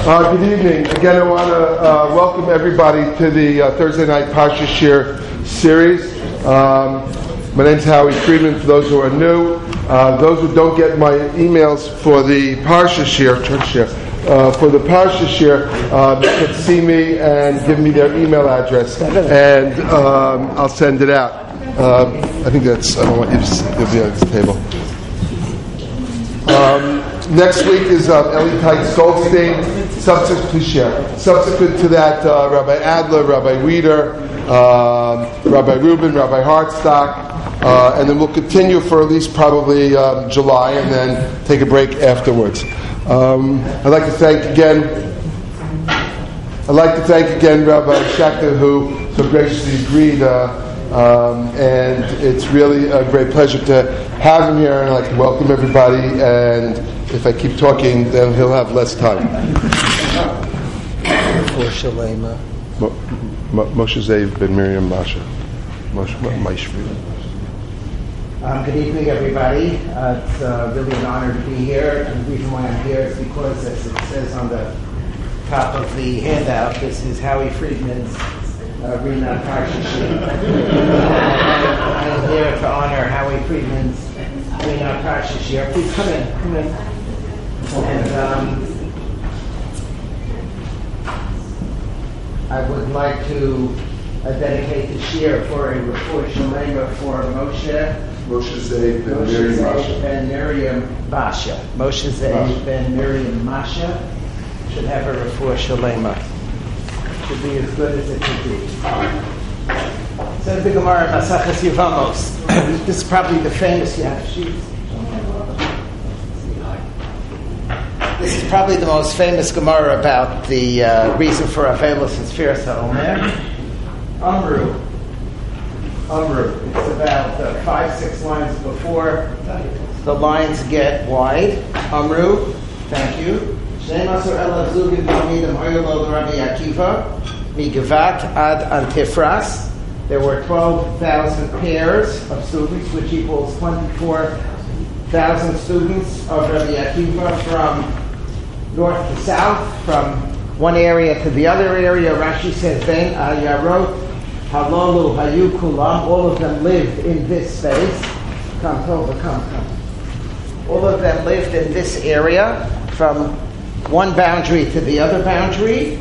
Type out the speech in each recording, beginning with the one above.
Good evening. Again, I want to welcome everybody to the Thursday night Parsha Shir series. My name's Howie Friedman, for those who are new. Those who don't get my emails for the Parsha Shir, for the Parsha Shir, they can see me and give me their email address, and I'll send it out. I think that's, I don't want you to be on this table. Next week is Eli Tights Goldstein. Subsequent to that, Rabbi Adler, Rabbi Weeder, Rabbi Rubin, Rabbi Hartstock, and then we'll continue for at least probably July, and then take a break afterwards. I'd like to thank again Rabbi Schechter, who so graciously agreed, and it's really a great pleasure to have him here, and I'd like to welcome everybody, and if I keep talking, then he'll have less time. Moshe Zev ben Miriam Masha. Good evening, everybody. It's really an honor to be here, and the reason why I'm here is because, as it says on the top of the handout, this is Howie Friedman's Rina Parsha Shir. I am here to honor Howie Friedman's Rina Parsha Shir. Please come in. And I would like to dedicate the shir for a refuah shalema for Moshe Zev ben Miriam Masha. Moshe Zev ben Miriam Masha should have a refuah shalema. Should be as good as it could be. Says the Gemara Maseches Yevamos. This is probably the famous This is probably the most famous Gemara about the reason for Avelos and Sfiras HaOmer. Amru. It's about 5-6 lines before the lines get wide. Amru. Thank you. Shnei Masor Elav Zugim Talmidim Oyelo Rabbi Akiva Migavat Ad Antifras. There were 12,000 pairs of students, which equals 24,000 students of Rabbi Akiva from north to south, from one area to the other area. Rashi says, Ben Ayarot Halalu Hayu Kulam. All of them lived in this space. Come. All of them lived in this area, from one boundary to the other boundary.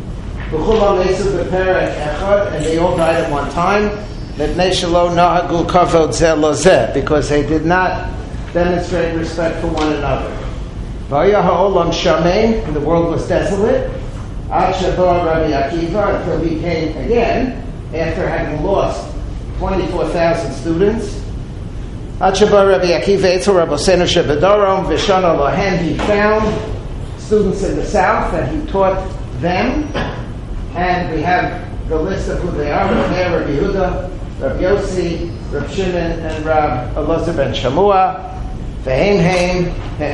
And they all died at one time. Because they did not demonstrate respect for one another. And the world was desolate. Until he came again, after having lost 24,000 students. He found students in the south, and he taught them. And we have the list of who they are: Rabbi Yehuda, Rabbi Yossi, Rabbi Shimon, and Rabbi Elazar ben Shamua. They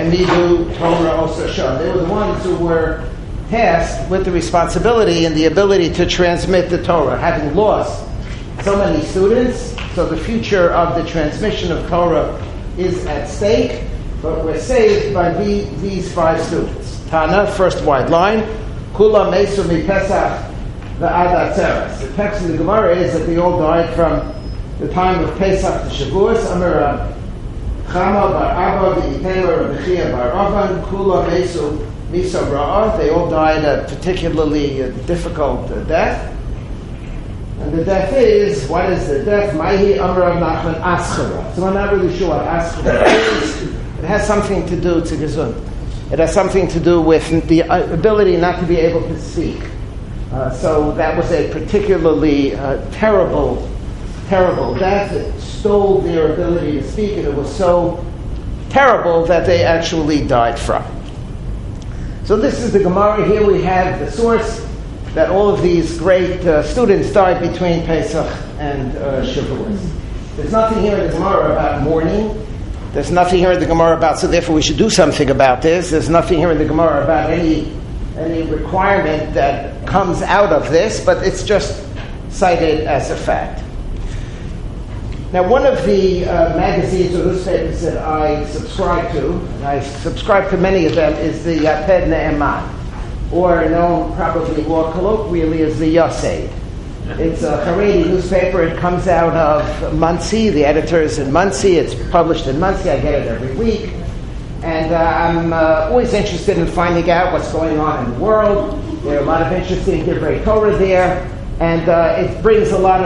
were the ones who were tasked with the responsibility and the ability to transmit the Torah. Having lost so many students, so the future of the transmission of Torah is at stake, but we're saved by these 5 students. Tana, first wide line, Kula Mesu Mi Pesach V'Ad Atzeres. The text of the Gemara is that they all died from the time of Pesach to Shavuos. Amar Chama bar Abba v'Yitema Rebechia bar Ravan Kula Mesu Misa Ra'ah. They all died a particularly difficult death. And the death is, what is the death? Maihi Amar Nachman Aschara. So I'm not really sure what Aschara is. It has something to do to Gesund. It has something to do with the ability not to be able to speak. So that was a particularly terrible death. It stole their ability to speak, and it was so terrible that they actually died from. So this is the Gemara. Here we have the source that all of these great students died between Pesach and Shavuos. There's nothing here in the Gemara about mourning. There's nothing here in the Gemara about, so therefore we should do something about this. There's nothing here in the Gemara about any requirement that comes out of this, but it's just cited as a fact. Now, one of the magazines or newspapers that I subscribe to, and I subscribe to many of them, is the Yated Ne'eman. or known probably more colloquially as the Yoseid. It's a Haredi newspaper. It comes out of Monsey. The editor is in Monsey. It's published in Monsey. I get it every week. And I'm always interested in finding out what's going on in the world. There are a lot of interesting Divrei Torah there, and it brings a lot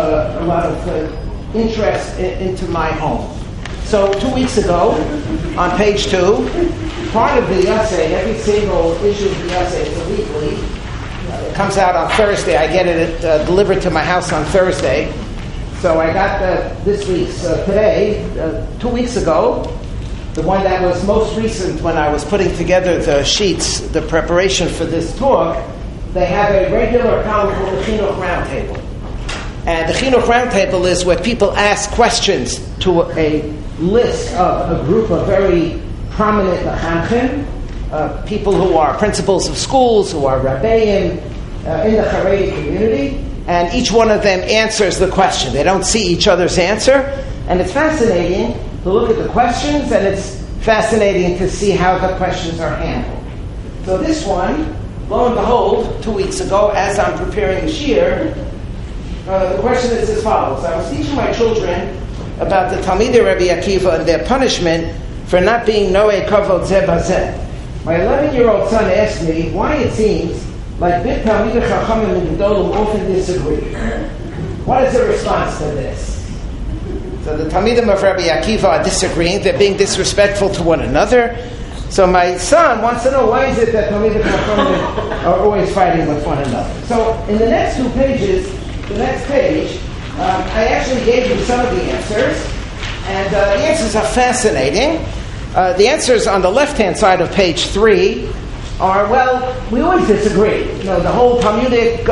of interest into my home. So 2 weeks ago, on page 2, part of the Yoseid, every single issue of the Yoseid, it's a weekly. It comes out on Thursday. I get it delivered to my house on Thursday. So I got this week's today, 2 weeks ago. The one that was most recent when I was putting together the sheets, the preparation for this talk, they have a regular column called the Chinuch Roundtable. And the Chinuch Roundtable is where people ask questions to a list of a group of very prominent mechanchim, people who are principals of schools, who are rabbeim in the Haredi community, and each one of them answers the question. They don't see each other's answer, and it's fascinating to look at the questions, and it's fascinating to see how the questions are handled. So this one, lo and behold, 2 weeks ago, as I'm preparing the shiur, the question is as follows. I was teaching my children about the Talmidei Rabbi Akiva and their punishment for not being Noei Kavod Zeh Bazeh. My 11-year-old son asked me why it seems like big Talmidei Chachamim and Gedolim often disagree. What is the response to this? So the Talmidim of Rabbi Akiva are disagreeing. They're being disrespectful to one another. So my son wants to know why is it that Talmidim Chachamim are always fighting with one another. So in the next 2 pages, the next page, I actually gave you some of the answers. And the answers are fascinating. The answers on the left-hand side of page 3 are, well, we always disagree. You know, the whole Talmudic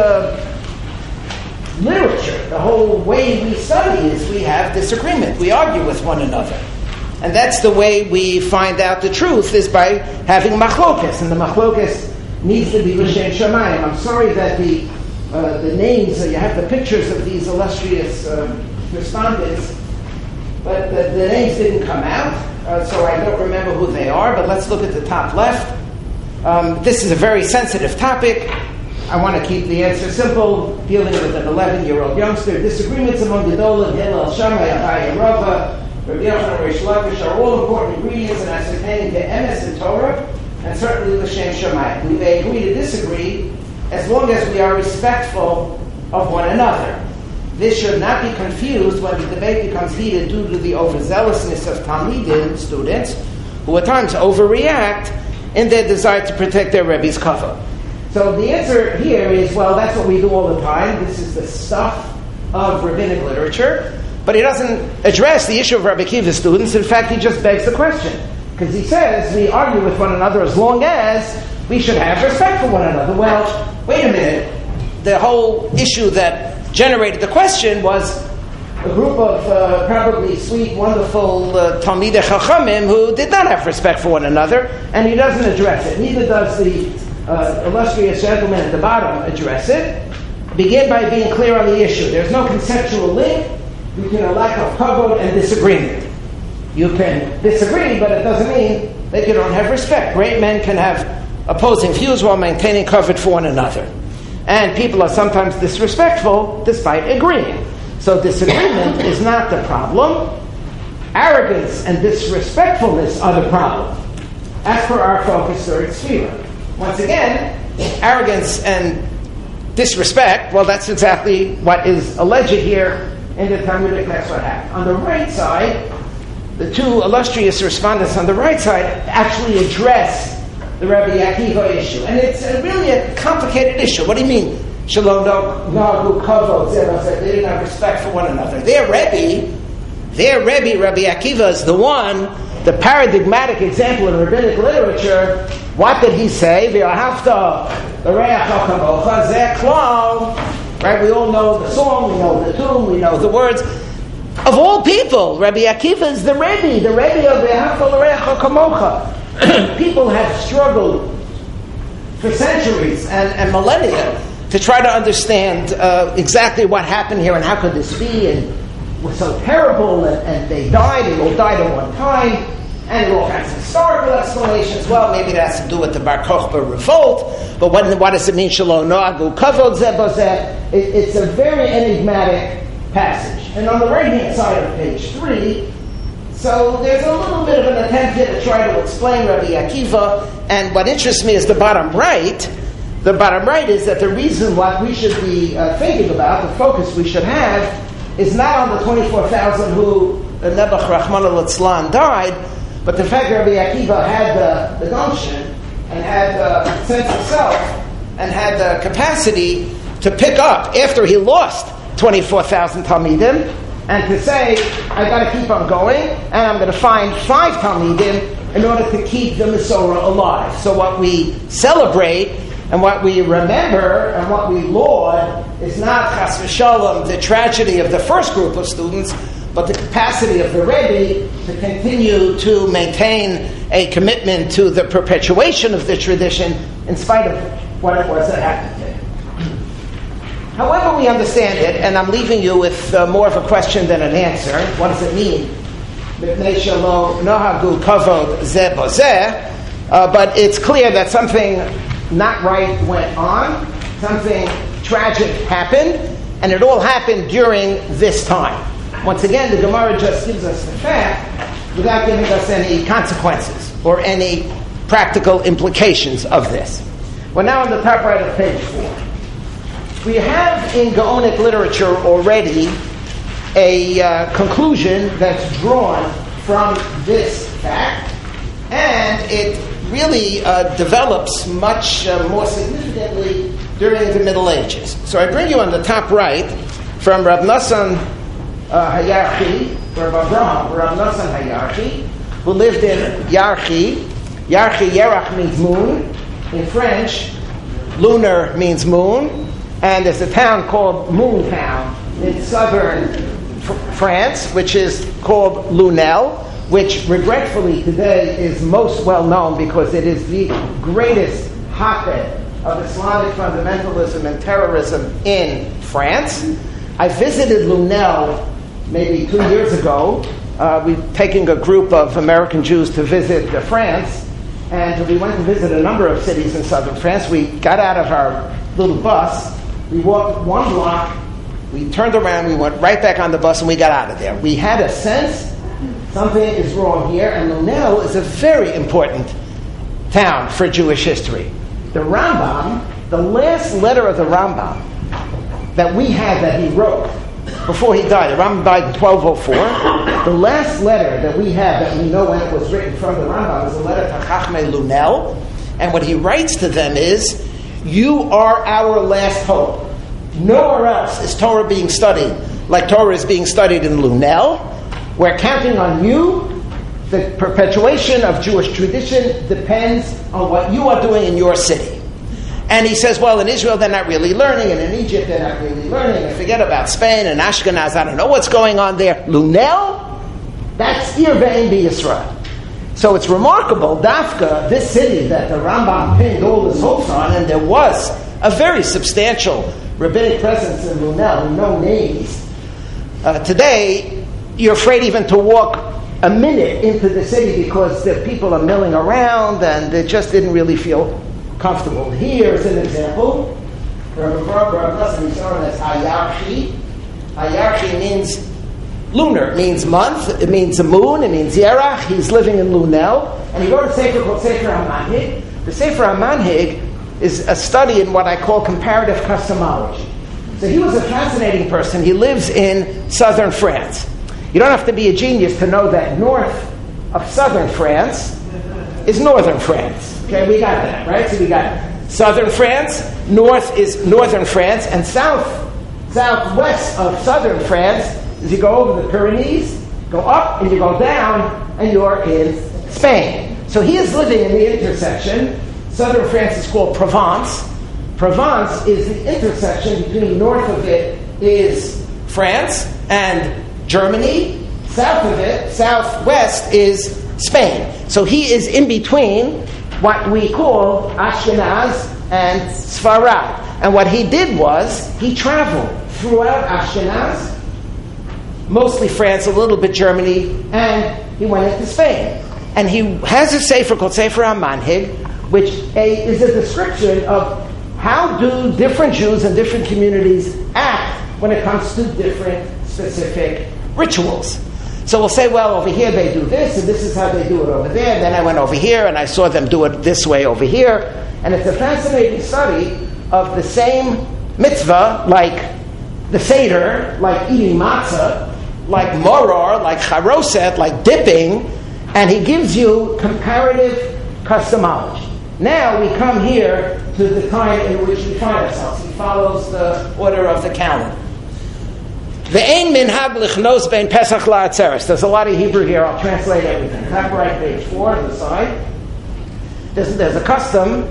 literature, the whole way we study is we have disagreement. We argue with one another. And that's the way we find out the truth, is by having machlokes. And the machlokes needs to be l'shem shamayim. I'm sorry that the names, you have the pictures of these illustrious respondents, but the names didn't come out, so I don't remember who they are, but let's look at the top left. This is a very sensitive topic. I want to keep the answer simple, dealing with an 11-year-old youngster. Disagreements among Gedolim, Hillel, Shammai, Abai, and Rava, Rabbi Yochanan, Reish Lakish are all important ingredients in ascertaining the emes in Torah, and certainly l'shem shamayim. We may agree to disagree as long as we are respectful of one another. This should not be confused when the debate becomes heated due to the overzealousness of Talmidim, students, who at times overreact in their desire to protect their Rebbe's kavod. So the answer here is, well, that's what we do all the time. This is the stuff of rabbinic literature. But he doesn't address the issue of Rabbi Akiva's students. In fact, he just begs the question. Because he says we argue with one another as long as we should have respect for one another. Well, wait a minute. The whole issue that generated the question was a group of probably sweet, wonderful Talmidei Chachamim who did not have respect for one another, and he doesn't address it. Neither does the illustrious gentleman at the bottom address it. Begin by being clear on the issue. There's no conceptual link between a lack of kavod and disagreement. You can disagree, but it doesn't mean that you don't have respect. Great men can have opposing views while maintaining kavod for one another. And people are sometimes disrespectful despite agreeing. So disagreement is not the problem. Arrogance and disrespectfulness are the problem. As per our focus, third sphere. Once again, arrogance and disrespect, well, that's exactly what is alleged here in the Talmudic. That's what happened. On the right side, the two illustrious respondents on the right side actually address the Rabbi Akiva issue. And it's really a complicated issue. What do you mean? Shalom Nagu Kavod Zeh. They didn't have respect for one another. Their Rebbe, Rabbi Akiva, is the one, the paradigmatic example in rabbinic literature. What did he say? Right? We all know the song, we know the tune, we know the words. Of all people, Rabbi Akiva is the Rebbe of Ve'ahavta l'reacha kamocha. People have struggled for centuries and millennia to try to understand exactly what happened here and how could this be, and it was so terrible, and they all died at one time, And there are all kinds of historical explanations. Well, maybe that has to do with the Bar Kokhba revolt, but what does it mean, Shelo Noagu Kavod Zeh Bozeh? It's a very enigmatic passage. And on the right-hand side of page 3, so there's a little bit of an attempt here to try to explain Rabbi Akiva, and what interests me is the bottom right. The bottom right is that the reason what we should be thinking about, the focus we should have, is not on the 24,000 who Nebuch Rahman al-Itzlan died, but the fact that Rabbi Akiva had the gumption and had the sense of self and had the capacity to pick up after he lost 24,000 Talmidim and to say, I got to keep on going and I'm going to find 5 Talmidim in order to keep the Masorah alive. So what we celebrate and what we remember and what we laud is not Chas v'Shalom, the tragedy of the first group of students, but the capacity of the Rebbe to continue to maintain a commitment to the perpetuation of the tradition in spite of what it was that happened to him. However we understand it, and I'm leaving you with more of a question than an answer, what does it mean? But it's clear that something not right went on, something tragic happened, and it all happened during this time. Once again, the Gemara just gives us the fact without giving us any consequences or any practical implications of this. We're now on the top right of page 4. We have in Gaonic literature already a conclusion that's drawn from this fact, and it really develops much more significantly during the Middle Ages. So I bring you on the top right from Rav Nassan Hayarchi, or Rav Nassan Hayarchi, who lived in Yarchi. Yarchi, Yerach means moon. In French, lunar means moon. And there's a town called Moon Town in southern France, which is called Lunel, which regretfully today is most well known because it is the greatest hotbed of Islamic fundamentalism and terrorism in France. I visited Lunel maybe 2 years ago. We're taking a group of American Jews to visit France, and we went to visit a number of cities in southern France. We got out of our little bus, we walked 1 block, we turned around, we went right back on the bus, and we got out of there. We had a sense something is wrong here, and Lunel is a very important town for Jewish history. The Rambam, the last letter of the Rambam that we had that he wrote before he died, the Rambam died in 1204, the last letter that we have that we know when it was written from the Rambam is a letter to Chachmei Lunel, and what he writes to them is, you are our last hope. Nowhere else is Torah being studied like Torah is being studied in Lunel. We're counting on you. The perpetuation of Jewish tradition depends on what you are doing in your city. And he says, well, in Israel they're not really learning, and in Egypt they're not really learning, and forget about Spain and Ashkenaz, I don't know what's going on there. Lunel, that's Ir Ve'en B'Yisrael. So it's remarkable, Dafka, this city that the Rambam pinned all his hopes on, and there was a very substantial rabbinic presence in Lunel, no names. Today, you're afraid even to walk a minute into the city because the people are milling around and they just didn't really feel comfortable. Here's an example. That's Hayarchi. Hayarchi means lunar. It means month. It means a moon. It means Yerach. He's living in Lunel. And he wrote a sefer called Sefer HaManhig. The Sefer HaManhig is a study in what I call comparative cosmology. So he was a fascinating person. He lives in southern France. You don't have to be a genius to know that north of southern France is northern France. Okay, we got that, right? So we got southern France, north is northern France, and southwest of southern France is you go over the Pyrenees, go up and you go down, and you're in Spain. So he is living in the intersection. Southern France is called Provence. Provence is the intersection between north of it is France and Germany. South of it, southwest, is Spain. So he is in between what we call Ashkenaz and Sfarad. And what he did was, he traveled throughout Ashkenaz, mostly France, a little bit Germany, and he went into Spain. And he has a sefer called Sefer HaManhig, which is a description of how do different Jews and different communities act when it comes to different specific rituals. So we'll say, well, over here they do this, and this is how they do it over there. And then I went over here, and I saw them do it this way over here. And it's a fascinating study of the same mitzvah, like the Seder, like eating matzah, like moror, like charoset, like dipping, and he gives you comparative customology. Now we come here to the time in which we find ourselves. He follows the order of the calendar. Ve'ein minhag lichnos bein Pesach la'atzeres. There's a lot of Hebrew here. I'll translate everything. Top right, page 4 on the side. There's a custom.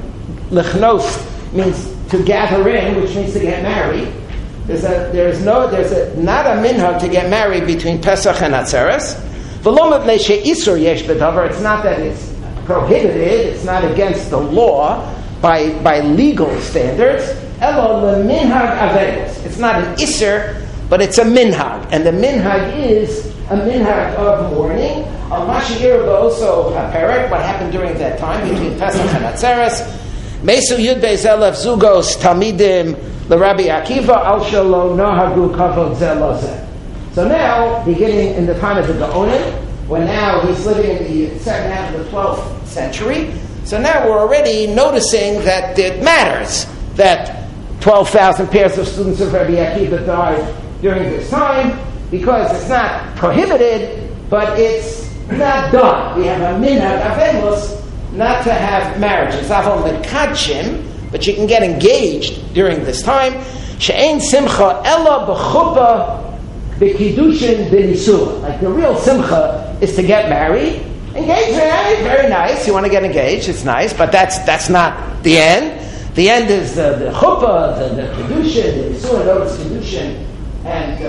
Lichnos means to gather in, which means to get married. There's not a minhag to get married between Pesach and Atzeres. V'lo mepnei she'isur yesh b'davar. It's not that it's prohibited. It's not against the law by legal standards. Elo leminhag avelos. It's not an isur, but it's a minhag, and the minhag is a minhag of mourning. Al mashir also haperek. What happened during that time between Pesach and Atzeres? Mesu Yud Beis Elef Zugos Talmidim LeRabbi Akiva Al Shelo Nohagu Kavod Zeh Lo Zeh. So now, beginning in the time of the Gaonim, when now he's living in the second half of the 12th century, so now we're already noticing that it matters that 12,000 pairs of students of Rabbi Akiva died during this time, because it's not prohibited, but it's not done. We have a minhag avelos not to have marriages. Avol mekadshim, but you can get engaged during this time. She'ein simcha ella b'chuppah b'kiddushin b'nisua. Like the real simcha is to get married. Engagement, very nice. You want to get engaged, it's nice, but that's not the end. The end is the chuppah, the kiddushin, the nisua. Notice kiddushin and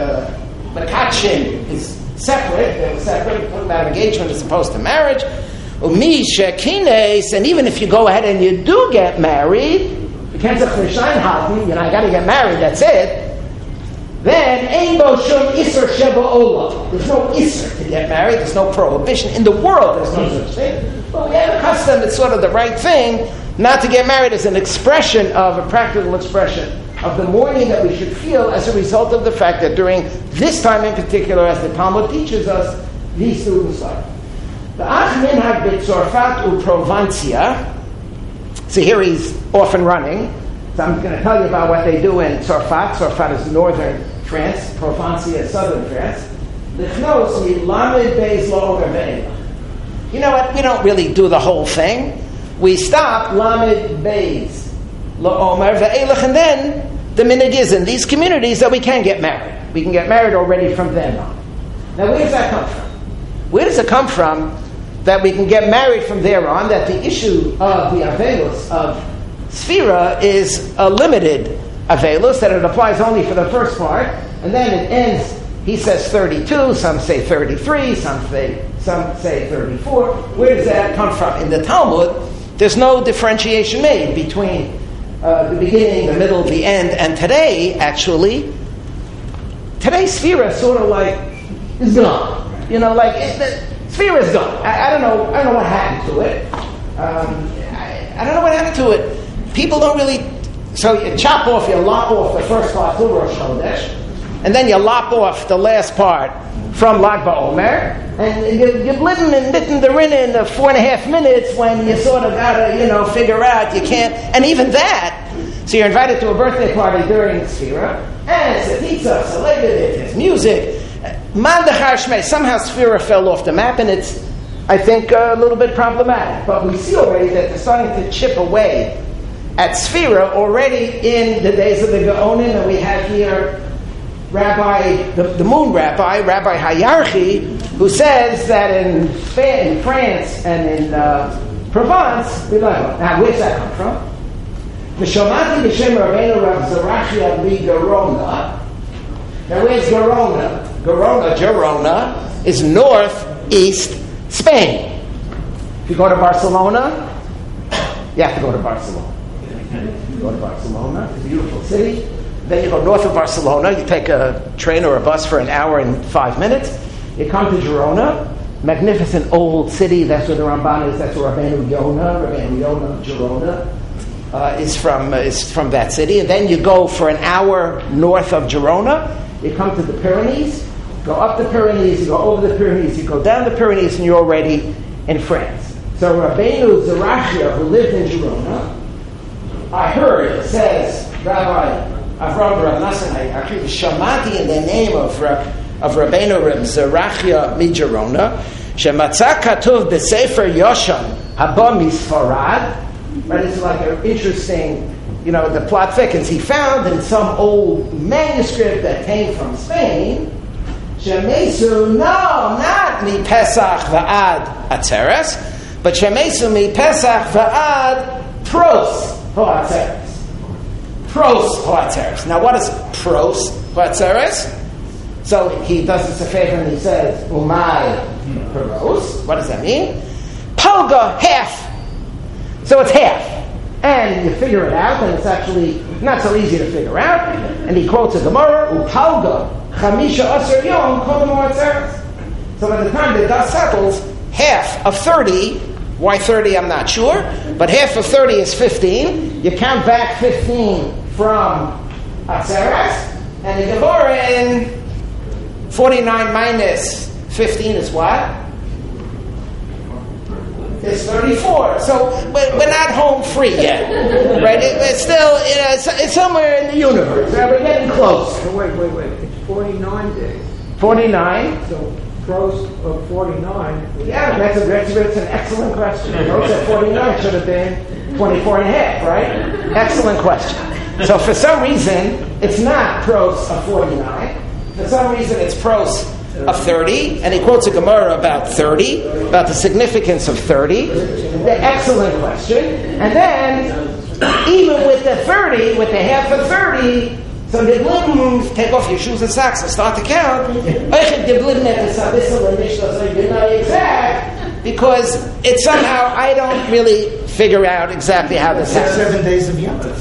Makachin is separate. They're separate. Talking about engagement as opposed to marriage. Umi shekines, and even if you go ahead and you do get married, you can't say I got to get married. That's it. Then ein bo shum iser sheba olah. There's no iser to get married. There's no prohibition in the world. There's no such thing. But we have a custom. It's sort of the right thing not to get married as an expression of a practical expression of the mourning that we should feel as a result of the fact that during this time in particular, as the Talmud teaches us, these students are. The Ach Minhag b'Tzorfat u'Provantia. So here he's off and running. So I'm going to tell you about what they do in Tzorfat. Tzorfat is northern France. Provantia is southern France. L'chnos milamed beis la'omer ve'ela. You know what? We don't really do the whole thing. We stop lamed beis la'omer ve'elach, and then the minhag is in these communities that we can get married. We can get married already from then on. Now, where does that come from? Where does it come from that we can get married from there on, that the issue of the avelos of Sfira is a limited avelos, that it applies only for the first part, and then it ends, he says 32, some say 33, some say 34. Where does that come from? In the Talmud, there's no differentiation made between the beginning, the middle, the end, and today, actually, today's Sfira sort of like is gone. You know, like Sfira is gone. I don't know what happened to it. I don't know what happened to it. People don't really. So you lop off the first part to Rosh Chodesh, and then you lop off the last part from Lag BaOmer, and you're living and knitting the rinna in the 4.5 minutes when you sort of gotta, figure out you can't, and even that. So you're invited to a birthday party during Sfira, and it's a pizza, celebrated, there's music. Mandachar Shmei, somehow Sfira fell off the map, and it's, I think, a little bit problematic. But we see already that they're starting to chip away at Sfira already in the days of the Gaonim, and we have here Rabbi, the moon Rabbi Hayarchi, who says that in France and in Provence, we learn. Now, where's that come from? Mishomati b'shem Rabbeinu Rav Zerachia li Gerona. Now, where's Gerona? Gerona is northeast Spain. If you go to Barcelona, you have to go to Barcelona. You go to Barcelona, it's a beautiful city. Then you go north of Barcelona, you take a train or a bus for an hour and 5 minutes. You come to Girona, magnificent old city. That's where the Ramban is. That's where Rabbeinu Yonah of Gerona, is from that city. And then you go for an hour north of Gerona. You come to the Pyrenees. Go up the Pyrenees. You go over the Pyrenees. You go down the Pyrenees, and you're already in France. So Rabbeinu Zerachia, who lived in Gerona, I heard, it says, Rabbi Avram Rav Nassan, I heard Shamati in the name of Rabbeinu Reb Zerachia Migerona, Shematza Katuv B'Sefer Yoshan Haba Misfarad. Right, it's like an interesting, the plot thickens. He found in some old manuscript that came from Spain, Shemesu, no, not Mi Pesach Va'ad Atzeres, but Shemesu Mi Pesach Va'ad Pros Ho'atzeres. Pros Ho'atzeres. Now, what is Pros Ho'atzeres? So he does us a favor and he says, Umay Pros. What does that mean? Palga, half. So it's half. And you figure it out, and it's actually not so easy to figure out. And he quotes a Gemara, Upalga, Chamisha Asher Yom, Kodem Ho'atzeres. So by the time the dust settles, half of 30, why 30 I'm not sure, but half of 30 is 15. You count back 15 from Atzeres, and the Gemara in 49 minus 15 is what? It's 34. So we're not home free yet, right? It's still, it's somewhere in the universe. Right? We're getting close. Wait. It's 49 days. 49. So pros of 49. Yeah, that's an excellent question. Pros of 49 should have been 24 and a half, right? Excellent question. So for some reason, it's not pros of 49. For some reason, it's pros of 30, and he quotes a Gemara about 30, about the significance of 30. The excellent question. And then, even with the 30, with the half of 30, so the Diblim, take off your shoes and socks and start to count. You're not exact, because it's somehow, I don't really figure out exactly how this happens. 7 days of Yom Tov.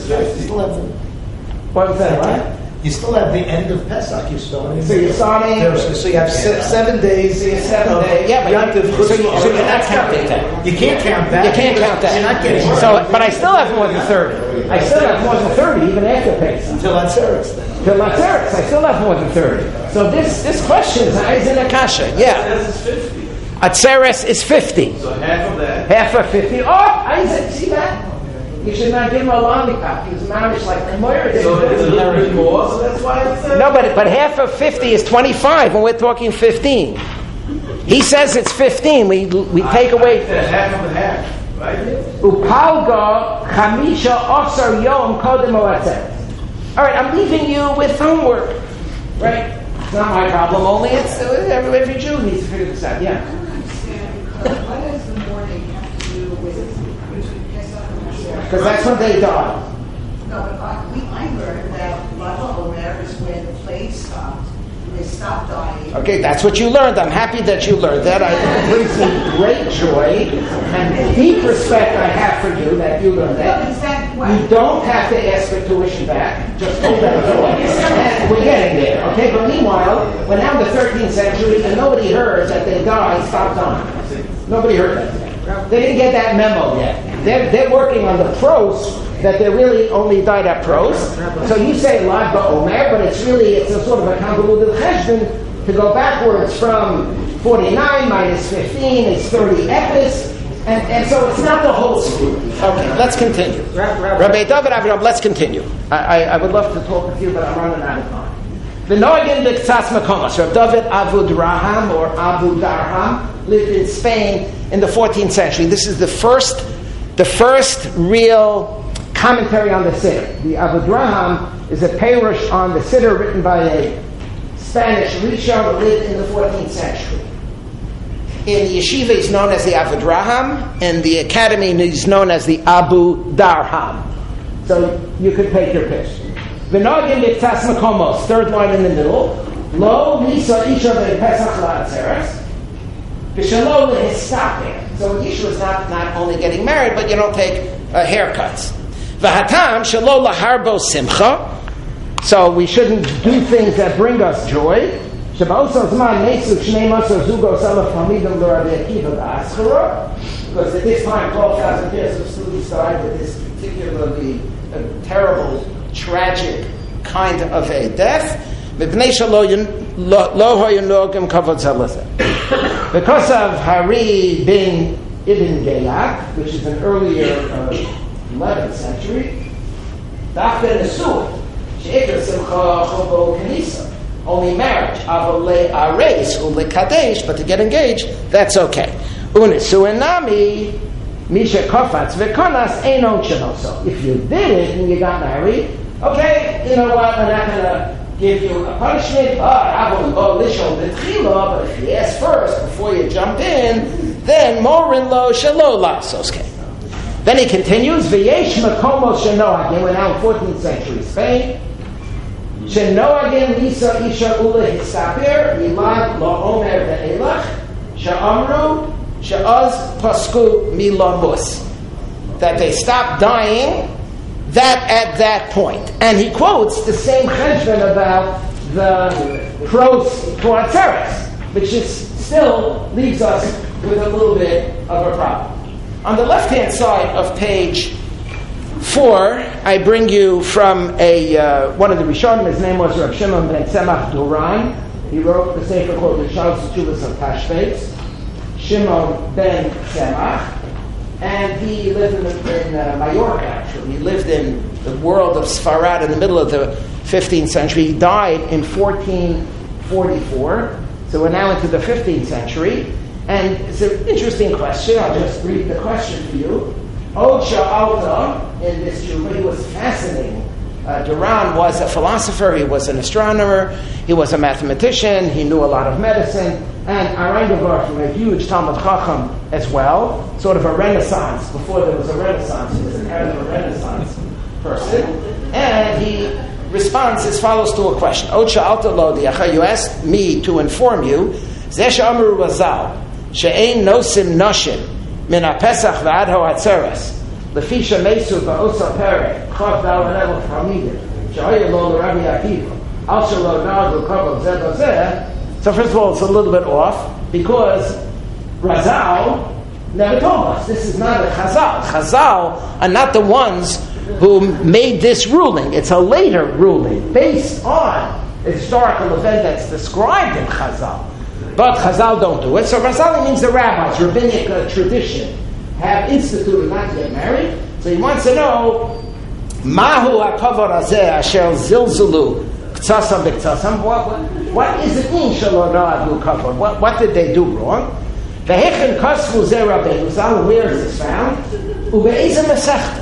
What was that, right? You still have the end of Pesach. You're starting. So you're starting. So you have 7 days. So you're 7 days. Yeah, but so you're not counting that. You can't count that. You can't count that. You're not getting. So, but I still have more than 30. I still have more than 30 even after Pesach. Until Atzeres, then. Till Atzeres, I still have more than 30. So this question is in Akasha. Yeah. Atzeres is 50. So half of that. Half of 50. Oh, Isaac, see that? You should not give him a lollipop. He was managed like a Moira. So it's a little bit more, so that's why it's... No, but half of 50 is 25, and we're talking 15. He says it's 15. We take away... Half of the half, right? Upalga chamisha osar yom kodem ho'atzeres. All right, I'm leaving you with homework. Right? It's not my problem only. It's every Jew needs to figure this out. Yeah. What does the morning have to do with Pesach and Asher? Because that's when they die. No, but I heard that Lava Omer is where the plague stopped. They stopped dying. Okay, that's what you learned. I'm happy that you learned that. It brings me great joy and deep respect I have for you that you learned that. Well, is that what? You don't have to ask for tuition back. Just hold that joy. And we're getting there, okay? But meanwhile, we're now in the 13th century and nobody heard that they died, stopped dying. Nobody heard that. They didn't get that memo yet. They're working on the pros that they really only died at pros. So you say Lag BaOmer, but it's a sort of a convoluted cheshbon to go backwards from 49 minus 15 is 30 epis, and so it's not the whole school. Okay, let's continue. Rabbi David Avraham, let's continue. I would love to talk with you, but I'm running out of time. The Noagin B'Ktsas Makomos. Rabbi David Abu Darham or Abu Darham lived in Spain in the 14th century. This is the first real commentary on the Siddur. The Abu Darham is a perush on the Siddur written by a Spanish Rishon who lived in the 14th century. In the yeshiva, he's known as the Abu Darham, and the academy is known as the Abu Darham. So you could take your pick. V'nogin B'Ktsas Makomos, third line in the middle. Lo Nisa Isha Be'Pesach La'atzeres. V'Shalo Le'Histaker. So Yishu is not only getting married, but you don't take haircuts. V'Hatam Shalo Laharbo Simcha. So we shouldn't do things that bring us joy. שבאוסו זמן נסו 12 זוגות אלף תלמידים לרבי עקיבא באסכרה, because at this time 12,000 pairs of students died with this particularly terrible, tragic kind of a death. Because of Hari bin Ibn Gayak, which is an earlier 11th century, only marriage, but to get engaged, that's okay. So if you did it and you got married, okay, you know what, we're not going to give you a punishment, but if you ask first before you jumped in, then morin lo shelo lasos. Then he continues, V'yesh makomos shenoagim, we're now in 14th century Spain, shenoagim lisa isha ula hisaper, milad lo omer ve'elach, sha'amru, sha'az pasku milamus. That they stopped dying, that at that point. And he quotes the same cheshbon about the pros toatzeres, which still leaves us with a little bit of a problem. On the left-hand side of page 4, I bring you from one of the Rishonim. His name was Rav Shimon ben Tzemach Duran. He wrote the sefer called the Shal Tzuvas of Tashbetz. Shimon ben Tzemach. And he lived in Mallorca, actually. He lived in the world of Sfarad in the middle of the 15th century. He died in 1444. So we're now into the 15th century. And it's an interesting question. I'll just read the question for you. Od Sha'alta, in this Juba, he was fascinating. Duran was a philosopher, he was an astronomer, he was a mathematician, he knew a lot of medicine, and Arangavar from a huge Talmud Chacham as well, sort of a renaissance. Before there was a renaissance, he was an heir of a renaissance person. And he responds as follows to a question. Od Sha'alta lo diacha, you asked me to inform you, Zesh Amru Razal, She'ein nosim noshim, min ha-pesach v'ad ho-atzeres, Lefisha Mesu Ba'osa Perek, Chav Dal Level Chamidim, Sha'oye Lo L'Rabbi Akiva, Al Shalo Na'adu Kabal Zeh Bazeh. So first of all, it's a little bit off, because Razal never told us. This is not a Chazal. Chazal are not the ones who made this ruling. It's a later ruling, based on a historical event that's described in Chazal. But Chazal don't do it. So Razal means the rabbis, rabbinic tradition, have instituted not to get married. So he wants to know, Mahu HaKavod Hazeh Asher Zilzulu K'tzasam B'K'tzasam. What is it mean Shelo Na'adu Kavod? What did they do wrong? Ve'hechen Kasvu Zeh Rabbeinu Zal, where is this found? Ube'ezeh Masechta.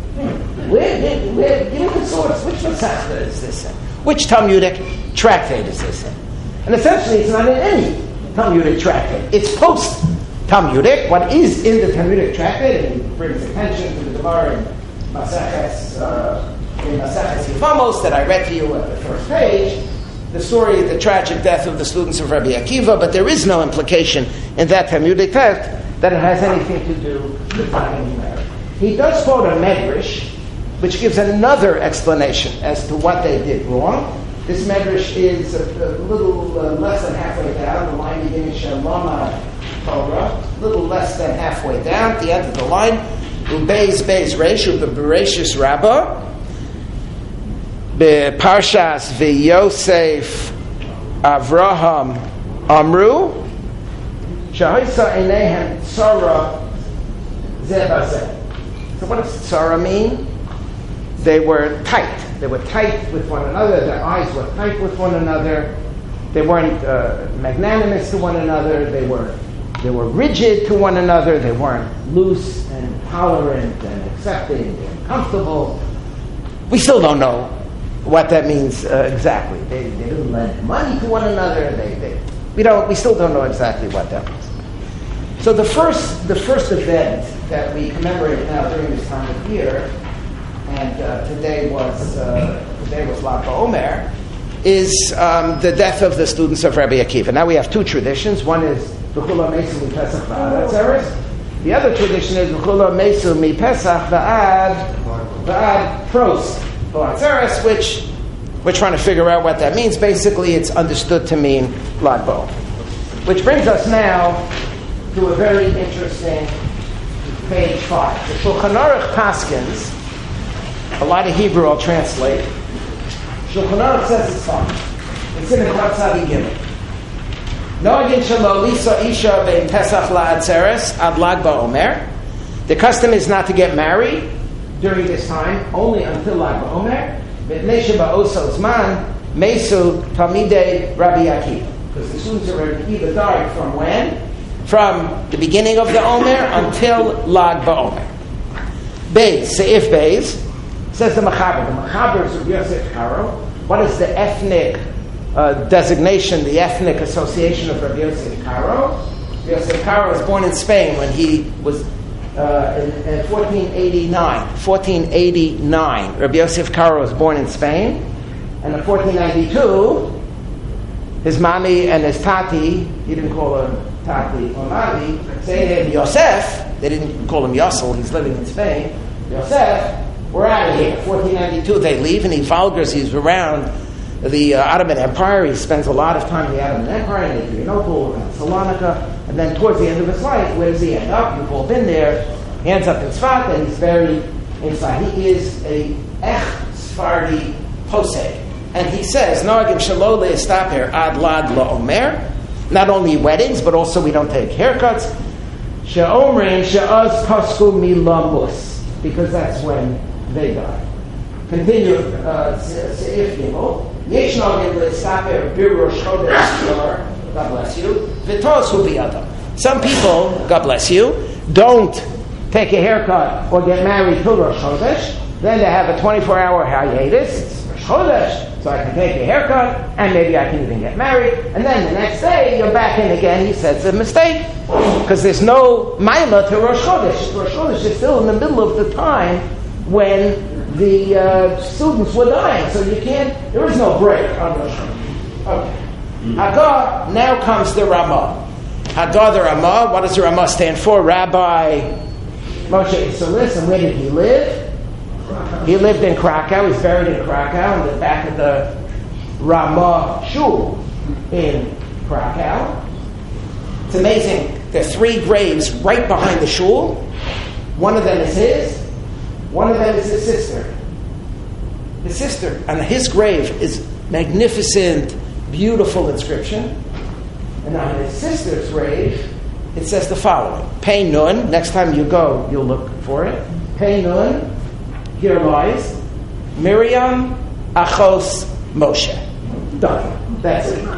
Give me the source. Which Masechta is this in? Which Talmudic tractate is this in? And essentially it's not in any Talmudic tractate. It's post Talmudic, what is in the Talmudic tractate, and he brings attention to the Gemara in Maseches Yevamos that I read to you at the first page, the story of the tragic death of the students of Rabbi Akiva, but there is no implication in that Talmudic text that it has anything to do with finding marriage. He does quote a Medrash, which gives another explanation as to what they did wrong. This Medrash is a little less than halfway down, the line beginning Shalama Torah, a little less than halfway down, at the end of the line, Ubeis Beis Reish, the Bereshis Rabbah, Be Parshas V'Yosef Avraham Amru, Shahoisa Einehem Tzara Zeh Bazeh. So what does Tzara mean? They were tight. They were tight with one another. Their eyes were tight with one another. They weren't magnanimous to one another. They were rigid to one another. They weren't loose and tolerant and accepting and comfortable. We still don't know what that means exactly. They didn't lend money to one another. We still don't know exactly what that means. So the first event that we commemorate now during this time of year, and today was Lag BaOmer, is the death of the students of Rabbi Akiva. Now we have two traditions. One is V'chula Meisu Mi Pesach V'ad Atzeres. The other tradition is V'chula Meisu Mi Pesach V'ad Pros Atzeres, which We're trying to figure out what that means. Basically, it's understood to mean Lag BaOmer. Which brings us now to a very interesting page 5. The Shulchan Aruch Paskins, a lot of Hebrew I'll translate. Shulchan Aruch says it's fine. It's in the Chatzadi Gimel. Noagin shelo lisa isha bein Pesach la'atzeres ad Lag BaOmer. The custom is not to get married during this time, only until Lag BaOmer. Mipnei sheba'oso zman mesu talmidei Rabbi Akiva. Because the students of Rabbi Akiva died from when? From the beginning of the Omer until Lag BaOmer. Beis, Seif Beis, says the Mechaber. The Mechaber is Rabbi Yosef Karo. What is the ethnic designation, the ethnic association of Rabbi Yosef Karo? Rabbi Yosef Karo was born in Spain when he was in 1489. 1489. Rabbi Yosef Karo was born in Spain. And in 1492, his mommy and his tati, he didn't call her tati or mommy, say him Yosef, they didn't call him Yossel, he's living in Spain, Yosef, we're out of here. 1492, they leave, and he folgers, he's around the Ottoman Empire, he spends a lot of time in the Ottoman Empire, in Adrianople, and Salonika, and then towards the end of his life, where does he end up? You've all been there, he ends up in Sfat, and he's buried in Sfat. He is a Sephardi posek. And he says, Noagim shelo le'estaper ad Lag BaOmer. Not only weddings, but also we don't take haircuts. She'omrim she'az pasku milamus. Because that's when they die. Continue, Seif Gimel. Yesh Noagim le'estaper birosh chodesh Iyar. God bless you. V'tos hu biyadam. Some people, God bless you, don't take a haircut or get married till Rosh Chodesh. Then they have a 24-hour hiatus. It's Rosh Chodesh. So I can take a haircut, and maybe I can even get married. And then the next day, you're back in again. He says it's a mistake. Because there's no Maila to Rosh Chodesh. Rosh Chodesh is still in the middle of the time when the students were dying. So you can't, there is no break on Rosh Chodesh. Okay. Hagar, now comes the Ramah. Hagar the Ramah, what does the Ramah stand for? Rabbi Moshe. So listen, where did he live? He lived in Krakow. He's buried in Krakow in the back of the Ramah Shul in Krakow. It's amazing. There are 3 graves right behind the shul. One of them is his. One of them is his sister. His sister. On his grave is magnificent, beautiful inscription. And on his sister's grave, it says the following. Pei Nun. Next time you go, you'll look for it. Pei Nun. Here lies Miriam Achos Moshe. Done. That's it.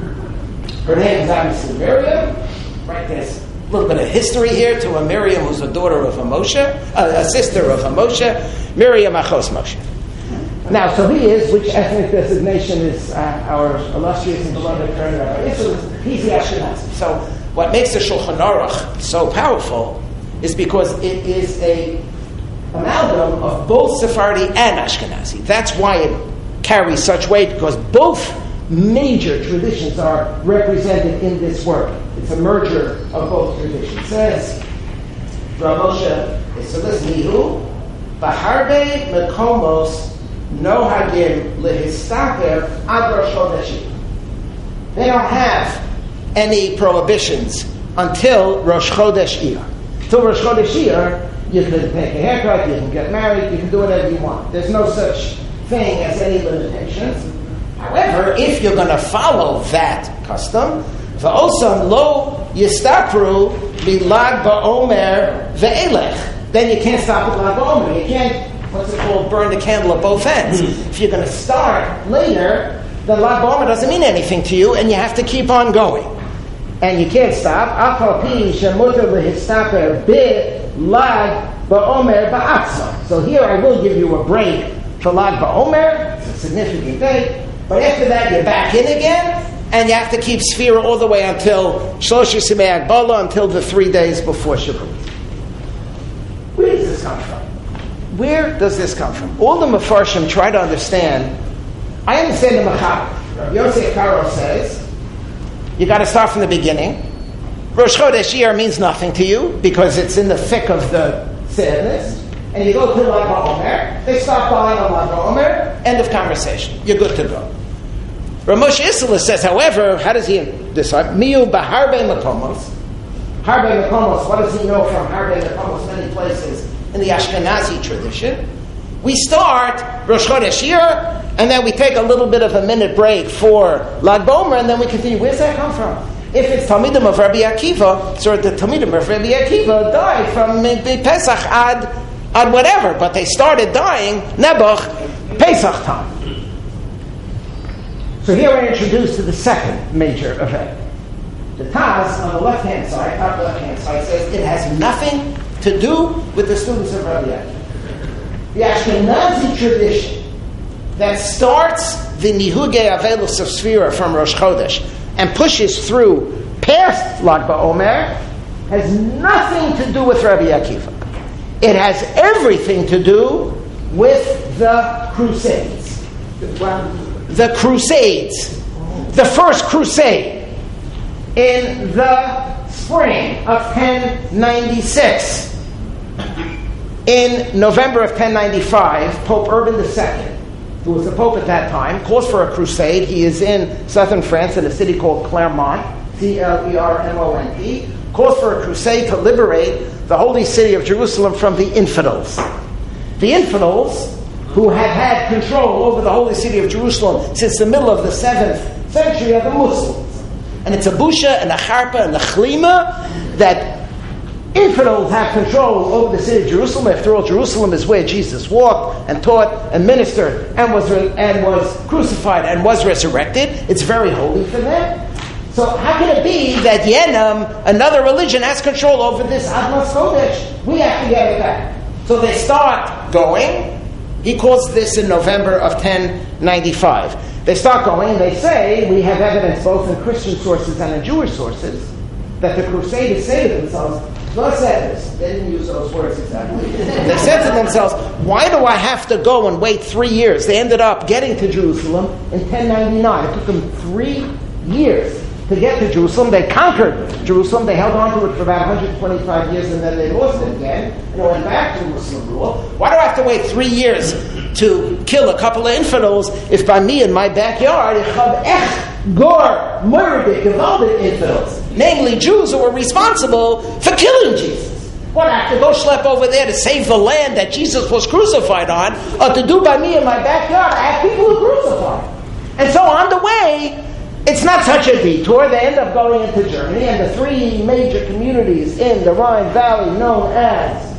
Her name is obviously Miriam. Right, there's a little bit of history here to a Miriam who's a daughter of a Moshe, a sister of a Moshe. Miriam Achos Moshe. Now, so he is, which ethnic designation is our illustrious and beloved friend Rabbi Yisrael? He's the Ashkenazi. So what makes the Shulchan Aruch so powerful is because it is a amalgam of both Sephardi and Ashkenazi. That's why it carries such weight, because both major traditions are represented in this work. It's a merger of both traditions. It says, Rav Moshe Nihu, Baharbe Mekomos Nohagim Lehistaker Ad Rosh Chodesh. They don't have any prohibitions until Rosh Chodesh Iyar. Till Rosh Chodesh Iyar, you can take a haircut, you can get married, you can do whatever you want. There's no such thing as any limitations. However, if you're going to follow that custom, v'osam lo yistakru bilag ba'omer ve'elech, then you can't stop at lag ba'omer. You can't, what's it called, burn the candle at both ends. If you're going to start later, then lag ba'omer doesn't mean anything to you, and you have to keep on going. And you can't stop. So here I will give you a break for Lag BaOmer. It's a significant day. But after that, you're back in again, and you have to keep Sfira all the way until Shlosh Yimei Hagbala, until the 3 days before Shavuot. Where does this come from? Where does this come from? All the Mefarshim try to understand. I understand the Mechaber. Rabbi Yosef Karo says, you got to start from the beginning. Rosh Chodesh Iyar means nothing to you because it's in the thick of the sadness. And you go to Lag BaOmer. They stop buying on Lag BaOmer. End of conversation. You're good to go. Ramosh Isserles says, however, how does he decide? Miu b'harbe makomos. Harbe makomos, what does he know from harbe makomos? Many places in the Ashkenazi tradition. We start Rosh Chodesh Iyar, and then we take a little bit of a minute break for Lag BaOmer, and then we continue. Where's that come from? If it's Talmidim of Rabbi Akiva, so the Talmidim of Rabbi Akiva died from Pesach ad whatever, but they started dying Nebuch Pesach time. So here we're introduced to the second major event. The Taz on the left-hand side, top left-hand side, says it has nothing to do with the students of Rabbi Akiva. The Ashkenazi tradition that starts the Nihugei Avelus of Sfira from Rosh Chodesh and pushes through past Lag BaOmer has nothing to do with Rabbi Akiva. It has everything to do with the Crusades. The Crusades. The first Crusade in the spring of 1096. In November of 1095, Pope Urban II, who was the Pope at that time, calls for a crusade. He is in southern France in a city called Clermont, Clermont, calls for a crusade to liberate the holy city of Jerusalem from the infidels. The infidels, who had had control over the holy city of Jerusalem since the middle of the 7th century, are the Muslims. And it's a busha and a charpa and a chlima that infidels have control over the city of Jerusalem. After all, Jerusalem is where Jesus walked and taught and ministered and was crucified and was resurrected. It's very holy for them. So how can it be that Yenim, another religion, has control over this Admas Kodesh? We have to get it back. So they start going. He calls this in November of 1095. They start going and they say, we have evidence both in Christian sources and in Jewish sources, that the Crusaders say to themselves, God said this. They didn't use those words exactly. They said to themselves, why do I have to go and wait 3 years? They ended up getting to Jerusalem in 1099. It took them 3 years to get to Jerusalem. They conquered Jerusalem. They held on to it for about 125 years, and then they lost it again, and it went back to Muslim rule. Why do I have to wait 3 years to kill a couple of infidels if by me in my backyard, gewaltig infidels, namely Jews who were responsible for killing Jesus? What, I have to go schlep over there to save the land that Jesus was crucified on, or to do by me in my backyard? I have people who crucified. And so on the way, it's not such a detour. They end up going into Germany, and the 3 major communities in the Rhine Valley known as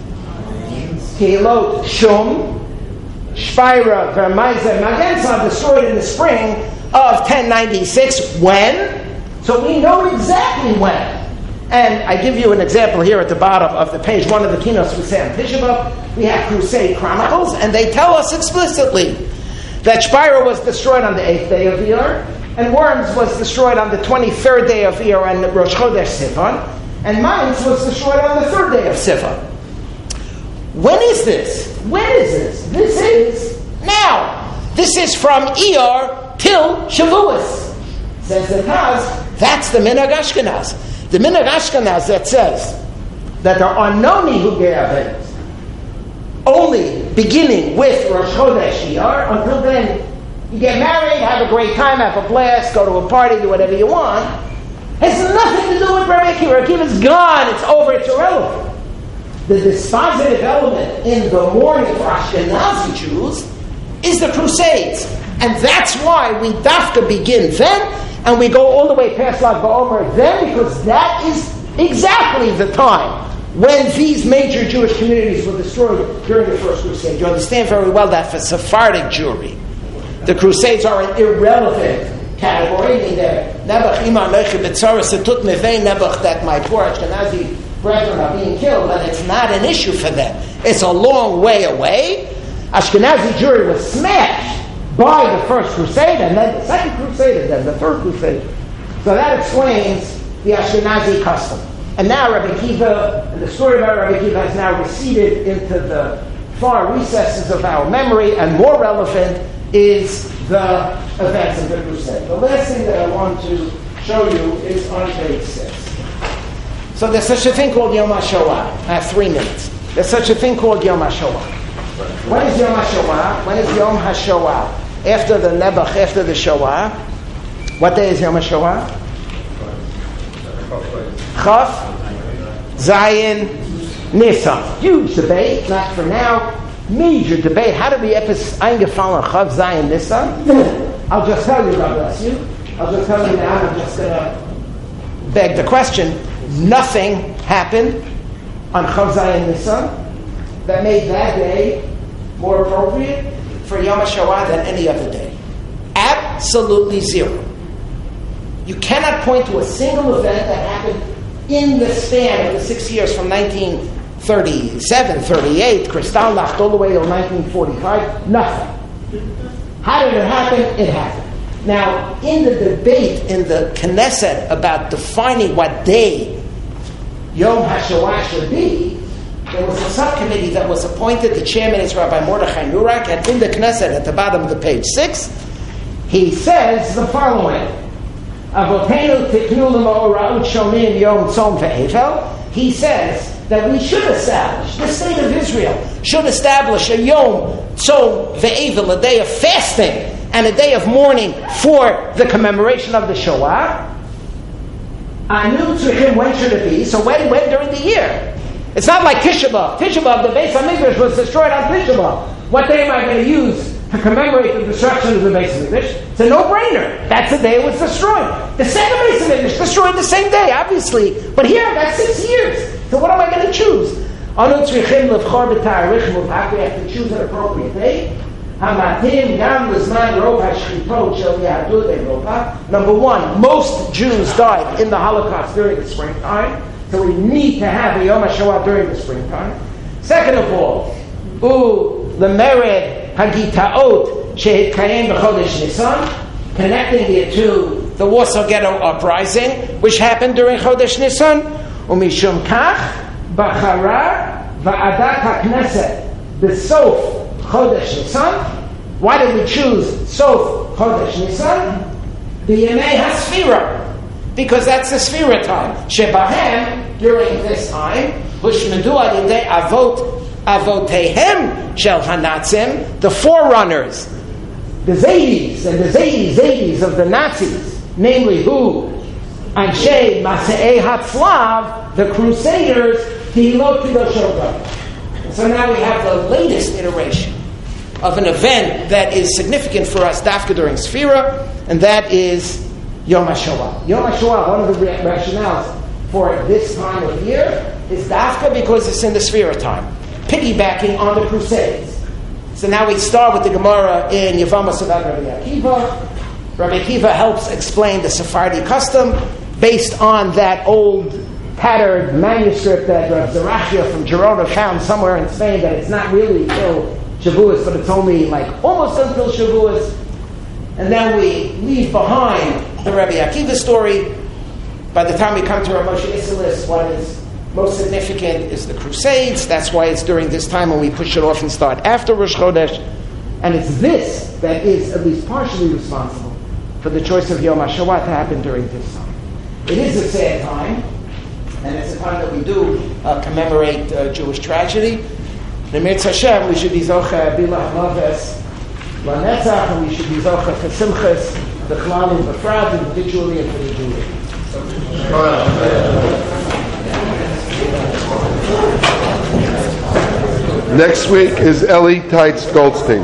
Keilot Shum, Speyer, Vermeiser, Magenza are destroyed in the spring of 1096. When? So we know exactly when. And I give you an example here at the bottom of the page. One of the keynotes we say on Tisha B'Av, we have Crusade Chronicles, and they tell us explicitly that Speyer was destroyed on the 8th day of Iyar, and Worms was destroyed on the 23rd day of Iyar and Rosh Chodesh Sivan, and Mainz was destroyed on the 3rd day of Sivan. When is this? When is this? This is now. This is from Iyar till Shavuos. Says the Taz, that's the Minhag Ashkenaz. The Minhag Ashkenaz that says that there are no Nihugei Avelos, only beginning with Rosh Chodesh Iyar. Until then, you get married, have a great time, have a blast, go to a party, do whatever you want. Has nothing to do with Rabbi Akiva. Rabbi Akiva's gone, it's over, it's irrelevant. The dispositive element in the mourning for Ashkenazi Jews is the Crusades. And that's why we have to begin then, and we go all the way past Lag BaOmer then, because that is exactly the time when these major Jewish communities were destroyed during the First Crusade. You understand very well that for Sephardic Jewry, the Crusades are an irrelevant category. Nebuch ima lechi b'tzaras etut mevei Nebuch, that my poor Ashkenazi brethren are being killed, but it's not an issue for them. It's a long way away. Ashkenazi Jewry was smashed by the First Crusade, and then the Second Crusade, and then the Third Crusade. So that explains the Ashkenazi custom. And now Rabbi Akiva, and the story about Rabbi Akiva has now receded into the far recesses of our memory, and more relevant is the events of the Crusade. The last thing that I want to show you is on page 6. So there's such a thing called Yom HaShoah. I have 3 minutes. There's such a thing called Yom HaShoah. When is Yom HaShoah? When is Yom HaShoah? After the Nebuch, after the Shoah. What day is Yom HaShoah? Chaf, Zayin, Nisan. Huge debate, not for now. Major debate. How do we eingefallen Chaf, Zayin, Nisan? I'll just tell you, God bless you. I'll just tell you now, I'm just going to beg the question. Nothing happened on Chaf, Zayin, Nisan that made that day more appropriate for Yom HaShoah than any other day. Absolutely zero. You cannot point to a single event that happened in the span of the 6 years from 1937, 38, Kristallnacht, all the way till 1945. Nothing. How did it happen? It happened. Now, in the debate in the Knesset about defining what day Yom HaShoah should be, there was a subcommittee that was appointed. The chairman is Rabbi Mordechai Nurak, and in the Knesset, at the bottom of the page 6, he says the following. He says that we should establish, the state of Israel should establish a Yom Tzom Ve'evel, a day of fasting and a day of mourning for the commemoration of the Shoah. When should it be? So when during the year? It's not like Tisha B'Av. Tisha B'Av, the Beis HaMikdash was destroyed on Tisha B'Av. What day am I going to use to commemorate the destruction of the Beis HaMikdash? It's a no-brainer. That's the day it was destroyed. The second Beis HaMikdash destroyed the same day, obviously. But here, that's 6 years. So what am I going to choose? We have to choose an appropriate day. Number one, most Jews died in the Holocaust during the springtime. So we need to have a Yom HaShoah during the springtime. Second of all, Lemered Hagitaot Shehitkayim B'Chodesh Nisan, connecting it to the Warsaw Ghetto Uprising, which happened during Chodesh Nisan. Umishum Kach B'Chara Va'adat HaKnesset B'Sof Chodesh Nisan. Why did we choose Sof Chodesh Nisan? B'Yemei HaSfira. Because that's the Sfira time. Shebahem, during this time, Hushmedu Alidei Avotehem Shel Hanatzim, the forerunners, the Zaydis and the Zaydis of the Nazis, namely who? Anshe Masei Hatzlav, the Crusaders, Tehilot Kedoshot. So now we have the latest iteration of an event that is significant for us, Dafka during Sfira, and that is Yom HaShoah. Yom HaShoah, one of the rationales for this time of year is Dafka because it's in the Sfira time, piggybacking on the Crusades. So now we start with the Gemara in Yevamos about Rabbi Akiva. Rabbi Akiva helps explain the Sephardi custom based on that old tattered manuscript that Rav Zarachia from Girona found somewhere in Spain, that it's not really till Shavuos, but it's only like almost until Shavuos. And then we leave behind the Rabbi Akiva story. By the time we come to Rav Moshe Isserles, what is most significant is the Crusades. That's why it's during this time when we push it off and start after Rosh Chodesh. And it's this that is at least partially responsible for the choice of Yom HaShoah to happen during this time. It is a sad time, and it's a time that we do commemorate Jewish tragedy. Nemirtz Hashem, we should be Zocha Bilach Maves Lanetzach, and we should be Zocha for Simchas, the Chlalim Befrad, individually and individually. Next week is Eli Teitz Goldstein.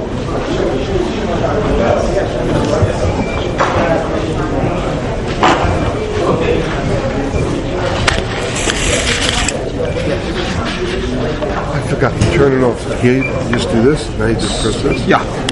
I forgot to turn it off. He used to do this, now he just press this. Yeah.